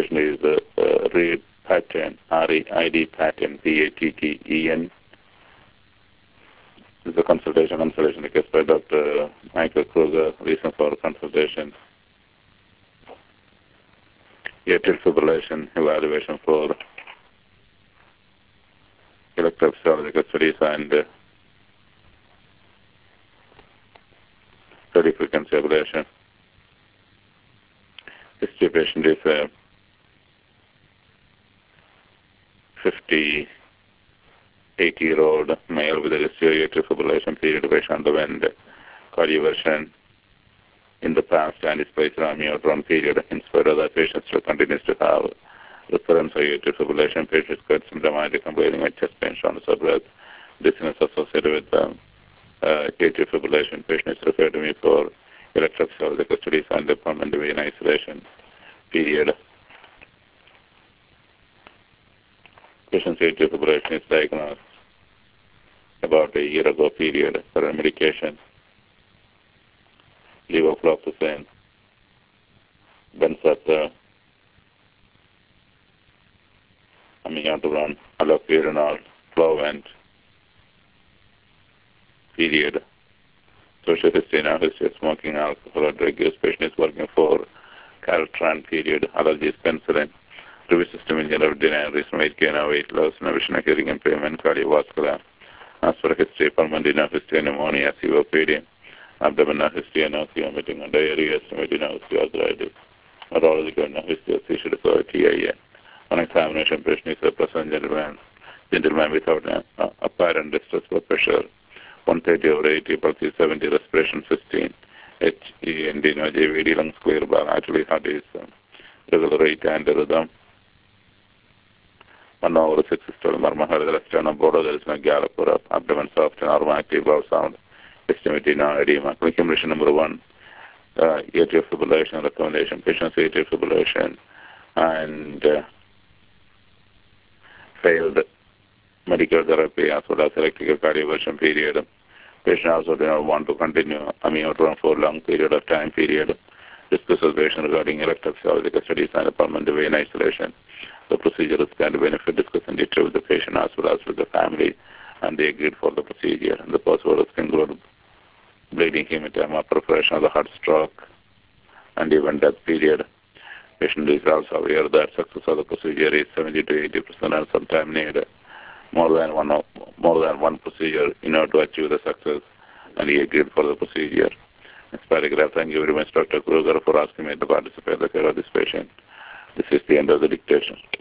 patient is Reid Patten, R-E-I-D Patten, P-A-T-T-E-N. This is a consultation request by Dr. Michael Kruger. Reason for consultation: atrial fibrillation evaluation for electrophysiological studies and study frequency ablation. This patient is a 58-year-old male with a history of atrial fibrillation. Period. Patient underwent cardioversion in the past and is placed on amiodarone. Period. In spite of that, patient still continues to have recurrence of atrial fibrillation. Patient got symptomatic complaining with chest pain, shortness of breath, dizziness associated with atrial fibrillation. Patient is referred to me for electrophysiological studies and permanent vein isolation. Period. Patient's atrial fibrillation is diagnosed about a year ago. Period. Current medication: levofloxacin, Benzethra, amiodarone, allopurinol, Flovent. Period. Social history: now history of smoking, alcohol, or drug use. Patient is working for Caltran. Period. Allergies: penicillin. Nervous system in general: denial, reason weight gain, weight loss, vision, hearing impairment, cardiovascular. As for history: pulmonary history, pneumonia, COPD, abdominal history, nausea, vomiting, and diarrhea, estimated osteoarthritis. Neurological history of seizure disorder, TIA. On examination, patient is a pleasant gentleman without apparent distress blood pressure, 130/80, pulse 70, respiration 15, HEND, no JVD, lungs clear, bilaterally heart is regular rate and rhythm. 1 over 6 systole, murmur, heard the sternum border, there is no gallop or up, abdomen soft and normal, active bowel sound, estimated no edema. Clinical impression number 1, atrial fibrillation recommendation. Patient's atrial fibrillation and failed medical therapy as well as electrical cardioversion. Period. Patient also did not want to continue amiodarone for a long period of time. Period. Discusses patient regarding electrophysiological studies and permanent vein isolation. The procedure is going to benefit. Discuss in detail with the patient as well as with the family, and they agreed for the procedure. And the possible risks include bleeding, hematoma, preparation of the heart stroke, and even death. Period. Patient is also aware that success of the procedure is 70 to 80%, and sometimes need more than one procedure in order to achieve the success, and he agreed for the procedure. Next paragraph: thank you very much, Dr. Kruger, for asking me to participate in the care of this patient. This is the end of the dictation.